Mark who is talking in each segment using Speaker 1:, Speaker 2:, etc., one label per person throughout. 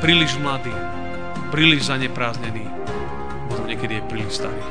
Speaker 1: príliš mladý, príliš zaneprázdnený, možno niekedy je príliš starý.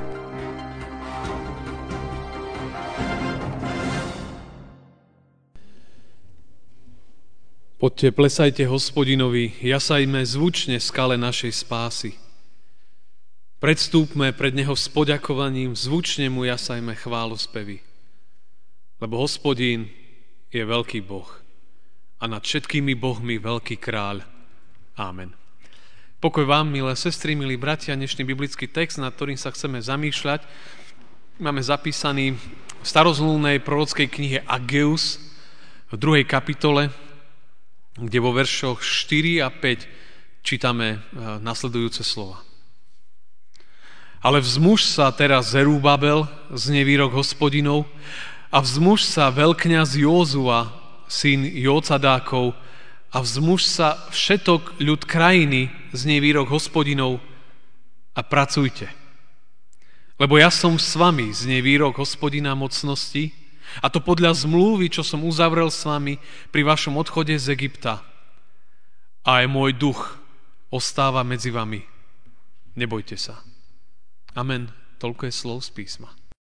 Speaker 1: Poďte, plesajte Hospodinovi, jasajme zvučne skale našej spásy. Predstúpme pred Neho s poďakovaním, zvučne mu jasajme chválospevy. Lebo Hospodín je veľký Boh a nad všetkými bohmi veľký kráľ. Amen. Pokoj vám, milé sestry, milí bratia, dnešný biblický text, nad ktorým sa chceme zamýšľať, máme zapísaný v starozmluvnej prorockej knihe Ageus v 2. kapitole, kde vo veršoch 4 a 5 čítame nasledujúce slova. Ale vzmuž sa teraz Zerubabel, znie výrok Hospodinov, a vzmuž sa veľkňaz Józua, syn Jócadákov, a vzmuž sa všetok ľud krajiny, znie výrok Hospodinov, a pracujte. Lebo ja som s vami, znie výrok Hospodina mocnosti, a to podľa zmluvy, čo som uzavrel s vami pri vašom odchode z Egypta. A aj môj duch ostáva medzi vami. Nebojte sa. Amen. Toľko je slov z písma.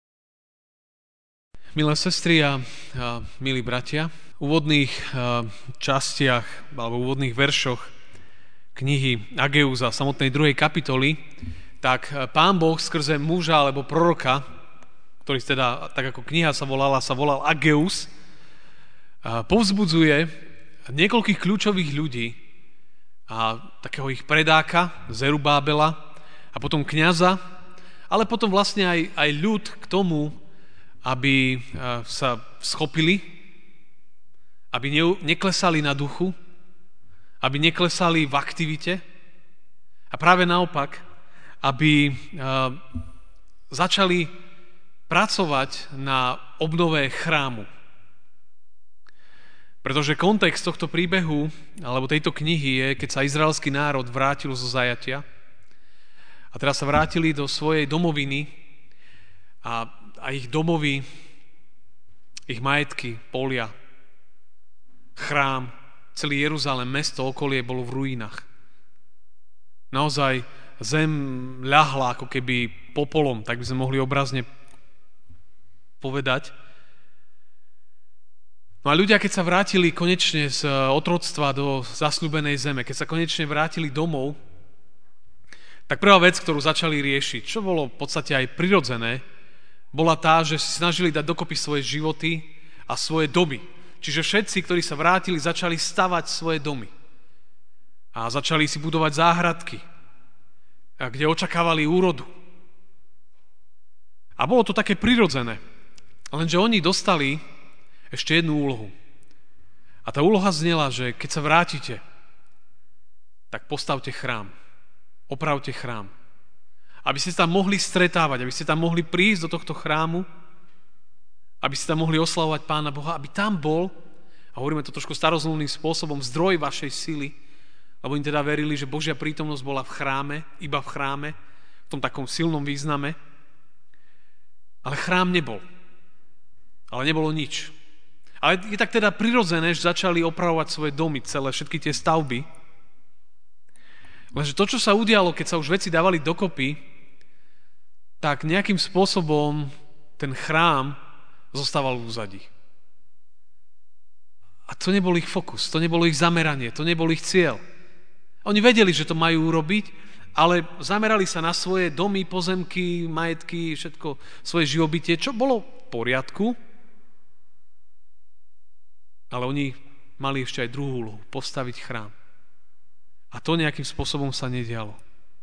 Speaker 1: Milé sestry a milí bratia, v úvodných častiach alebo v úvodných veršoch knihy Ageusa, samotnej 2. kapitoly, tak Pán Boh skrze muža alebo proroka, ktorý teda, tak ako kniha sa volal Ageus, povzbudzuje niekoľkých kľúčových ľudí a takého ich predáka, Zerubábela a potom kňaza, ale potom vlastne aj ľud k tomu, aby sa schopili, aby neklesali na duchu, aby neklesali v aktivite a práve naopak, aby začali pracovať na obnove chrámu. Pretože kontext tohto príbehu, alebo tejto knihy je, keď sa izraelský národ vrátil zo zajatia a teraz sa vrátili do svojej domoviny a ich domovy, ich majetky, polia, chrám, celý Jeruzalém, mesto, okolie bolo v ruinách. Naozaj zem ľahla ako keby popolom, tak by sme mohli obrazne povedať. No a ľudia, keď sa vrátili konečne z otroctva do zasľúbenej zeme, keď sa konečne vrátili domov, tak prvá vec, ktorú začali riešiť, čo bolo v podstate aj prirodzené, bola tá, že si snažili dať dokopy svoje životy a svoje domy. Čiže všetci, ktorí sa vrátili, začali stavať svoje domy. A začali si budovať záhradky, kde očakávali úrodu. A bolo to také prirodzené. Lenže oni dostali ešte jednu úlohu. A tá úloha znela, že keď sa vrátite, tak postavte chrám. Opravte chrám. Aby ste sa tam mohli stretávať, aby ste tam mohli prísť do tohto chrámu, aby ste tam mohli oslavovať Pána Boha, aby tam bol, a hovoríme to trošku starozmluvným spôsobom, zdroj vašej sily, lebo im teda verili, že Božia prítomnosť bola v chráme, iba v chráme, v tom takom silnom význame. Ale chrám nebol. Ale nebolo nič. Ale je tak teda prirodzené, že začali opravovať svoje domy, celé, všetky tie stavby. Lenže to, čo sa udialo, keď sa už veci dávali dokopy, tak nejakým spôsobom ten chrám zostával v úzadí. A to nebol ich fokus, to nebolo ich zameranie, to nebol ich cieľ. Oni vedeli, že to majú urobiť, ale zamerali sa na svoje domy, pozemky, majetky, všetko svoje živobytie, čo bolo v poriadku, ale oni mali ešte aj druhú úlohu, postaviť chrám. A to nejakým spôsobom sa nedialo.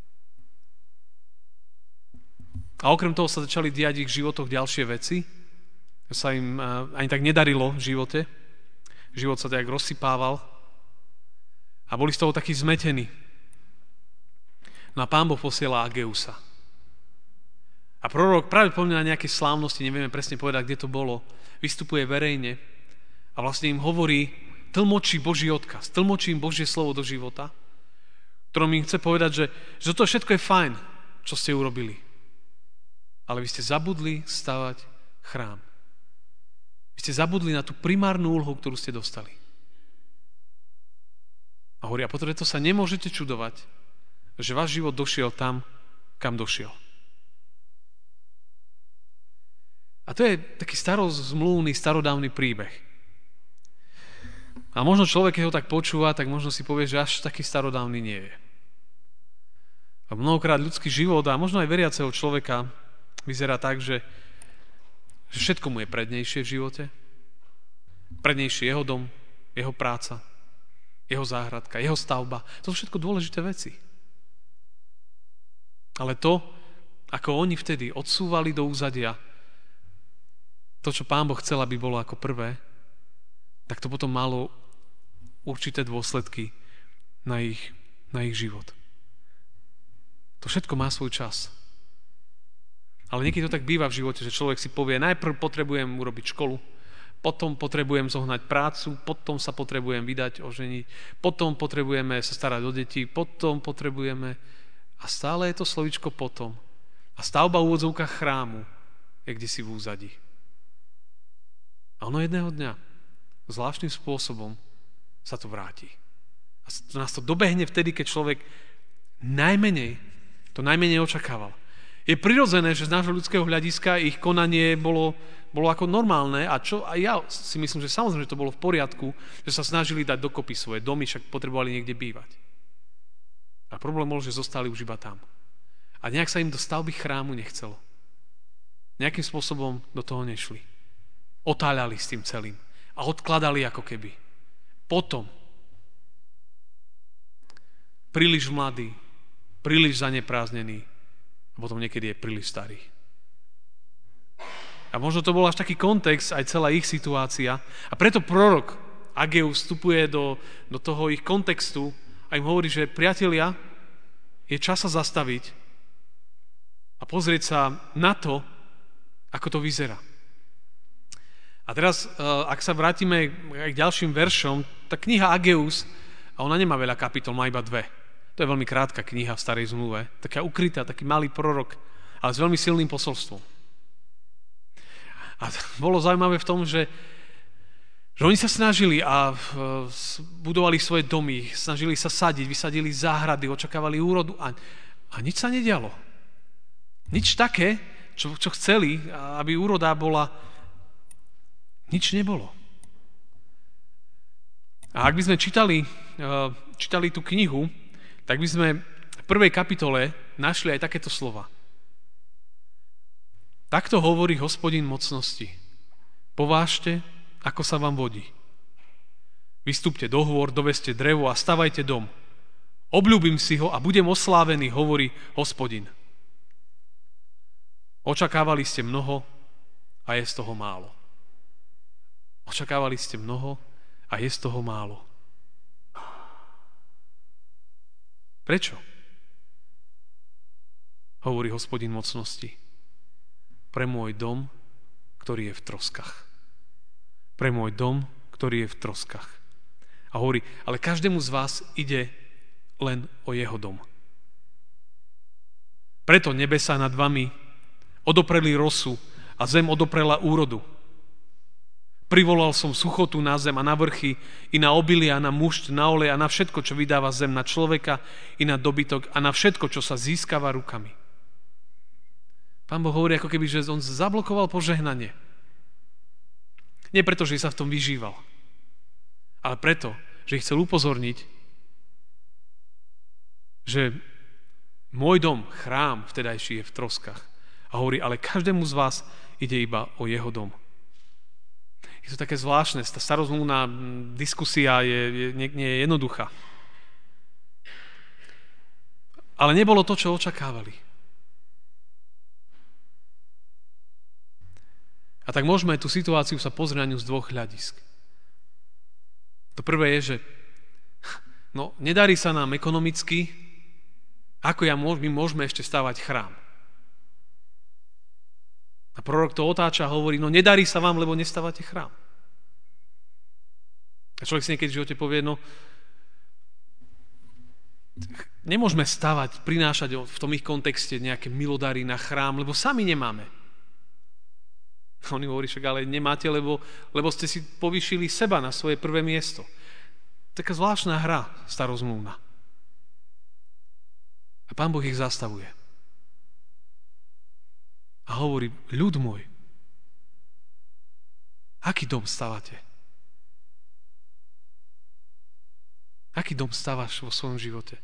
Speaker 1: A okrem toho sa začali diať v ich životoch ďalšie veci. Sa im ani tak nedarilo v živote. Život sa tak rozsypával. A boli z toho takí zmetení. No a Pán Boh posiela Ageusa. A prorok práve pomňa na nejaké slávnosti, nevieme presne povedať, kde to bolo, vystupuje verejne a vlastne im hovorí, tlmočí Boží odkaz, tlmočí im Božie slovo do života, ktorom im chce povedať, že to všetko je fajn, čo ste urobili. Ale vy ste zabudli stavať chrám. Vy ste zabudli na tú primárnu úlohu, ktorú ste dostali. A hovorí, a preto sa nemôžete čudovať, že váš život došiel tam, kam došiel. A to je taký starozmluvný, starodávny príbeh. A možno človek, keď ho tak počúva, tak možno si povie, že až taký starodávny nie je. A mnohokrát ľudský život a možno aj veriaceho človeka vyzerá tak, že všetko mu je prednejšie v živote. Prednejšie jeho dom, jeho práca, jeho záhradka, jeho stavba. To sú všetko dôležité veci. Ale to, ako oni vtedy odsúvali do úzadia to, čo Pán Boh chcel, aby bolo ako prvé, tak to potom malo určité dôsledky na ich život. To všetko má svoj čas. Ale niekedy to tak býva v živote, že človek si povie, najprv potrebujem urobiť školu, potom potrebujem zohnať prácu, potom sa potrebujem vydať, oženiť, potom potrebujeme sa starať o deti, potom potrebujeme... A stále je to slovíčko potom. A stavba v úvodzovkách chrámu je kdesi v úzadí. A ono jedného dňa zvláštnym spôsobom sa to vráti. A nás to dobehne vtedy, keď človek to najmenej očakával. Je prirodzené, že z nášho ľudského hľadiska ich konanie bolo ako normálne a ja si myslím, že samozrejme, že to bolo v poriadku, že sa snažili dať dokopy svoje domy, však potrebovali niekde bývať. A problém bol, že zostali už iba tam. A nejak sa im do stavby chrámu nechcelo. Nejakým spôsobom do toho nešli. Otáľali s tým celým a odkladali ako keby. Potom príliš mladý, príliš zanepráznený a potom niekedy je príliš starý. A možno to bol až taký kontext, aj celá ich situácia. A preto prorok Ageus vstupuje do toho ich kontextu a im hovorí, že priatelia, je čas sa zastaviť a pozrieť sa na to, ako to vyzerá. A teraz, ak sa vrátime k ďalším veršom, tá kniha Ageus, a ona nemá veľa kapitol, má iba 2. To je veľmi krátka kniha v Starej zmluve, taká ukrytá, taký malý prorok, ale s veľmi silným posolstvom. A bolo zaujímavé v tom, že oni sa snažili a budovali svoje domy, snažili sa sadiť, vysadili záhrady, očakávali úrodu a nič sa nedialo. Nič také, čo chceli, aby úroda bola, nič nebolo. A ak by sme čítali tú knihu, tak by sme v prvej kapitole našli aj takéto slova. Takto hovorí Hospodin mocnosti. Povážte, ako sa vám vodí. Vystúpte do hôr, doveste drevo a stavajte dom. Obľúbim si ho a budem oslávený, hovorí Hospodin. Očakávali ste mnoho a je z toho málo. Očakávali ste mnoho a je z toho málo. Prečo? Hovorí Hospodin mocnosti. Pre môj dom, ktorý je v troskách. Pre môj dom, ktorý je v troskách. A hovorí, ale každému z vás ide len o jeho dom. Preto nebesá nad vami odopreli rosu a zem odoprela úrodu. Privolal som suchotu na zem a na vrchy, i na obilie a na mušť, na olej a na všetko, čo vydáva zem, na človeka i na dobytok a na všetko, čo sa získava rukami. Pán Boh hovorí, ako keby, že on zablokoval požehnanie. Nie preto, že sa v tom vyžíval, ale preto, že ich chcel upozorniť, že môj dom, chrám vtedajší je v troskách. A hovorí, ale každému z vás ide iba o jeho dom. Je to také zvláštne, tá starozmluvná diskusia nie je jednoduchá. Ale nebolo to, čo očakávali. A tak môžeme tú situáciu sa pozrieť na ňu z 2 hľadisk. To prvé je, že nedarí sa nám ekonomicky, ako my môžeme ešte stavať chrám. A prorok to otáča a hovorí, nedarí sa vám, lebo nestávate chrám. A človek si niekedy v živote povie, nemôžeme stavať, prinášať v tom ich kontexte nejaké milodary na chrám, lebo sami nemáme. On hovorí však, ale nemáte, lebo ste si povýšili seba na svoje prvé miesto. Taká zvláštna hra starozmluvná. A Pán Boh ich zastavuje. A hovorí, ľud môj, aký dom stávate? Aký dom stávaš vo svojom živote?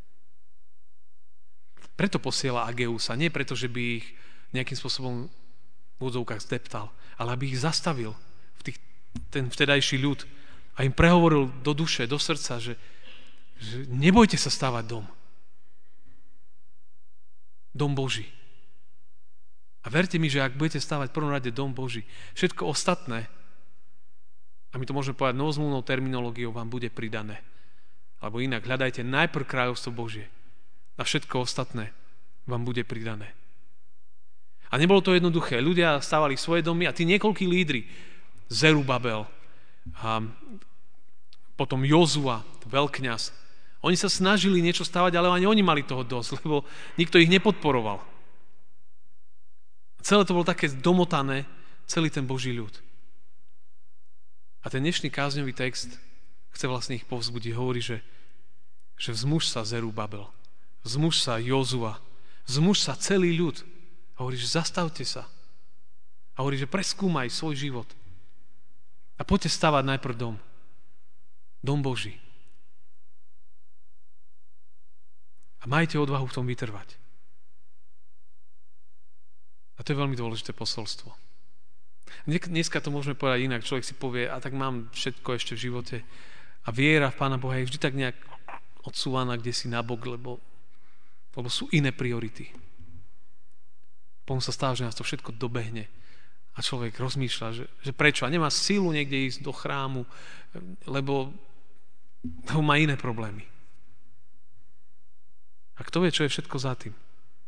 Speaker 1: Preto posiela Ageusa. Nie preto, že by ich nejakým spôsobom v úvodzovkách zdeptal, ale aby ich zastavil ten vtedajší ľud a im prehovoril do duše, do srdca, že nebojte sa stávať dom. Dom Boží. A verte mi, že ak budete stávať v prvom rade dom Boží, všetko ostatné, a my to môžeme povedať novozmluvnou terminológiou, vám bude pridané. Alebo inak, hľadajte najprv kráľovstvo Božie a všetko ostatné vám bude pridané. A nebolo to jednoduché. Ľudia stávali svoje domy a tí niekoľkí lídri, Zerubabel, a potom Jozua, veľkňaz, oni sa snažili niečo stavať, ale ani oni mali toho dosť, lebo nikto ich nepodporoval. Celé to bolo také domotané, celý ten Boží ľud. A ten dnešný kázňový text chce vlastne ich povzbudiť. Hovorí, že vzmuž sa Zerubabel, vzmuž sa Jozua, vzmuž sa celý ľud. A hovorí, že zastavte sa. A hovorí, že preskúmaj svoj život. A poďte stavať najprv dom. Dom Boží. A majte odvahu v tom vytrvať. A to je veľmi dôležité posolstvo. Dneska to môžeme povedať inak. Človek si povie, a tak mám všetko ešte v živote. A viera v Pána Boha je vždy tak nejak odsúvaná kdesi nabok, lebo sú iné priority. Potom sa stáva, že nás to všetko dobehne. A človek rozmýšľa, že prečo? A nemá sílu niekde ísť do chrámu, lebo má iné problémy. A kto vie, čo je všetko za tým?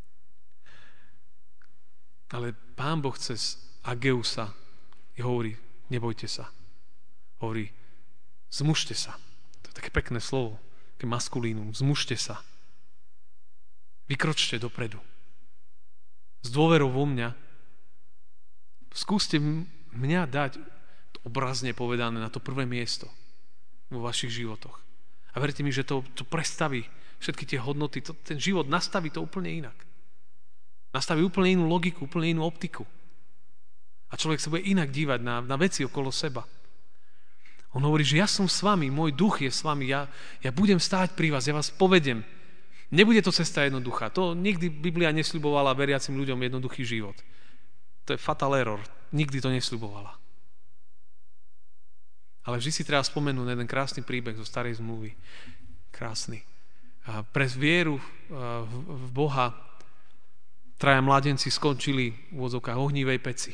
Speaker 1: Ale Pán Boh cez Ageusa hovorí, nebojte sa. Hovorí, zmužte sa. To je také pekné slovo, také maskulínum. Zmužte sa. Vykročte dopredu. S dôverou vo mňa. Skúste mňa dať, obrazne povedané, na to prvé miesto vo vašich životoch. A verte mi, že to prestaví všetky tie hodnoty, ten život nastaví to úplne inak. Nastaví úplne inú logiku, úplne inú optiku. A človek sa bude inak dívať na veci okolo seba. On hovorí, že ja som s vami, môj duch je s vami, ja budem stáť pri vás, ja vás povedem. Nebude to cesta jednoduchá. To nikdy Biblia nesľubovala veriacim ľuďom jednoduchý život. To je fatal error. Nikdy to nesľubovala. Ale vždy si treba spomenúť jeden krásny príbeh zo starej zmluvy. Krásny. A pre vieru v Boha traja mládenci skončili v úvodzovkách ohnívej peci.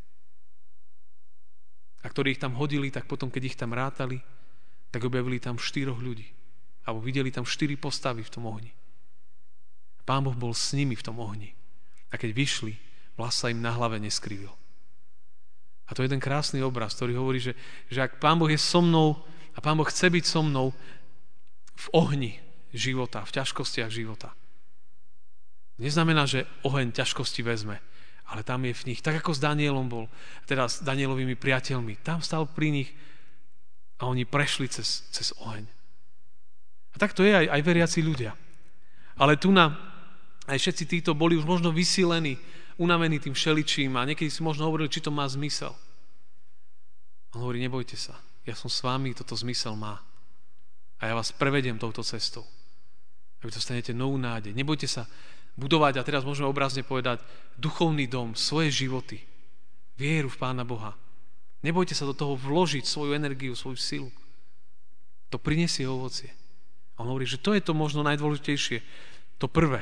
Speaker 1: A ktorí ich tam hodili, tak potom, keď ich tam rátali, tak objavili tam 4 ľudí. Alebo videli tam 4 postavy v tom ohni. Pán Boh bol s nimi v tom ohni. A keď vyšli, vlas sa im na hlave neskrivil. A to je jeden krásny obraz, ktorý hovorí, že ak Pán Boh je so mnou a Pán Boh chce byť so mnou v ohni života, v ťažkostiach života. Neznamená, že oheň ťažkosti vezme, ale tam je v nich, tak ako s Danielom bol, teda s Danielovými priateľmi, tam stal pri nich a oni prešli cez oheň. A tak to je aj veriaci ľudia. Ale tu aj všetci títo boli už možno vysílení, unavení tým všeličím a niekedy si možno hovorili, či to má zmysel. On hovorí, nebojte sa, ja som s vami, toto zmysel má. A ja vás prevediem touto cestou. A vy dostanete novú nádej. Nebojte sa budovať, a teraz môžeme obrazne povedať, duchovný dom, svoje životy, vieru v Pána Boha. Nebojte sa do toho vložiť svoju energiu, svoju silu. To prinesie ovocie. A on hovorí, že to je to možno najdôležitejšie. To prvé.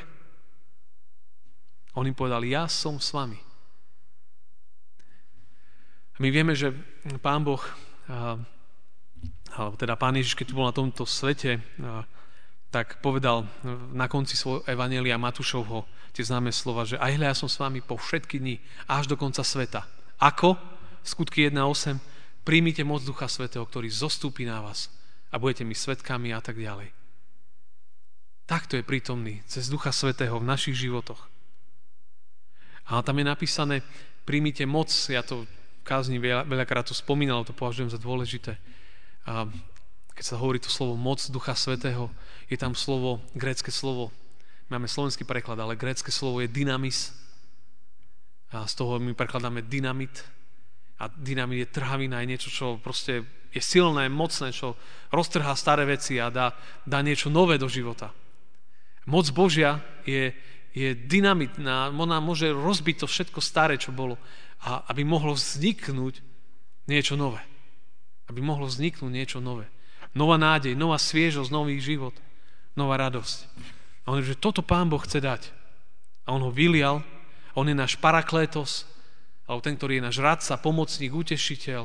Speaker 1: On im povedal, ja som s vami. A my vieme, že Pán Boh, alebo teda Pán Ježiš, keď tu bol na tomto svete, tak povedal na konci svojho evanjelia Matúšovho tie známe slova, že aj hľa ja som s vami po všetky dni, až do konca sveta. Ako? Skutky 1.8. Príjmite moc Ducha Svätého, ktorý zostúpi na vás a budete mi svedkami a tak ďalej. Takto je prítomný cez Ducha Svätého v našich životoch. A tam je napísané, príjmite moc, ja to v kázni veľakrát to spomínal, to považujem za dôležité. A Keď sa hovorí to slovo moc Ducha Svätého, je tam slovo, grécke slovo, máme slovenský preklad, ale grécke slovo je dynamis. A z toho my prekladáme dynamit. A dynamit je trhavina, je niečo, čo proste je silné, mocné, čo roztrhá staré veci a dá niečo nové do života. Moc Božia je dynamit, ona môže rozbiť to všetko staré, čo bolo, a aby mohlo vzniknúť niečo nové. Aby mohlo vzniknúť niečo nové. Nová nádej, nová sviežosť, nový život, nová radosť. A on hovorí, že toto Pán Boh chce dať. A on ho vylial, on je náš paraklétos, alebo ten, ktorý je náš radca, pomocník, utešiteľ,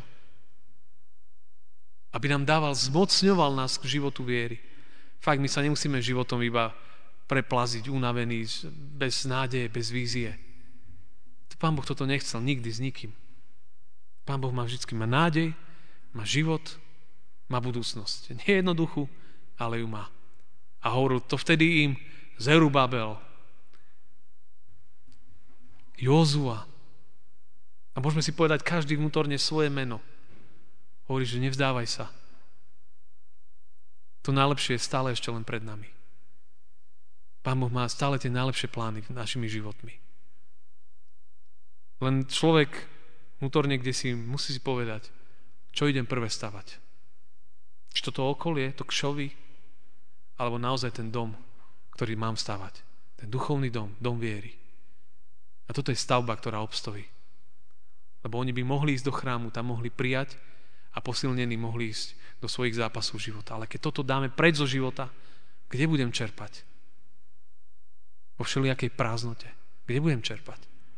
Speaker 1: aby nám dával, zmocňoval nás k životu viery. Fakt, my sa nemusíme životom iba preplaziť, unavený, bez nádeje, bez vízie. Pán Boh toto nechcel nikdy s nikým. Pán Boh má vždy nádej, má život, má budúcnosť. Nie jednoduchú, ale ju má. A hovoril to vtedy im Zerubabel, Jozua. A môžeme si povedať každý vnútorne svoje meno. Hovorí, že nevzdávaj sa. To najlepšie je stále ešte len pred nami. Pán Boh má stále tie najlepšie plány našimi životmi. Len človek vnútorne, kde si musí si povedať, čo idem prvé stavať. Či toto okolie, to kšovy, alebo naozaj ten dom, ktorý mám stavať. Ten duchovný dom, dom viery. A toto je stavba, ktorá obstojí. Lebo oni by mohli ísť do chrámu, tam mohli prijať a posilnení mohli ísť do svojich zápasov života. Ale keď toto dáme preč zo života, kde budem čerpať? Vo všelijakej prázdnote. Kde budem čerpať?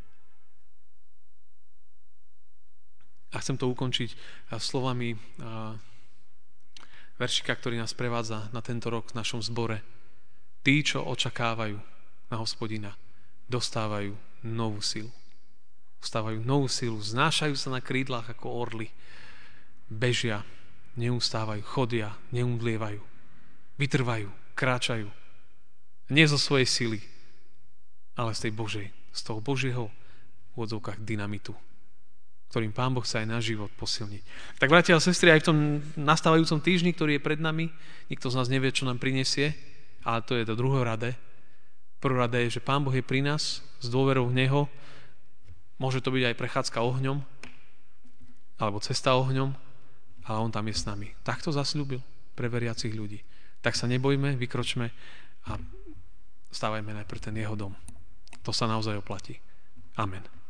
Speaker 1: A chcem to ukončiť slovami veršika, ktorý nás prevádza na tento rok v našom zbore. Tí, čo očakávajú na Hospodina, dostávajú novú silu. Dostávajú novú silu, znášajú sa na krídlach ako orly. Bežia, neustávajú, chodia, neumdlievajú. Vytrvajú, kráčajú. Nie zo svojej sily, ale z tej Božej, z toho Božieho v odzvukách dynamitu, ktorým Pán Boh chce aj náš život posilniť. Tak bratia a sestry, aj v tom nastávajúcom týždni, ktorý je pred nami, nikto z nás nevie, čo nám prinesie, ale to je to druhoradé. Prvoradé je, že Pán Boh je pri nás s dôverou v Neho. Môže to byť aj prechádzka ohňom, alebo cesta ohňom, ale On tam je s nami. Tak to zasľúbil pre veriacich ľudí. Tak sa nebojme, vykročme a stávajme najprv ten Jeho dom. To sa naozaj oplatí. Amen.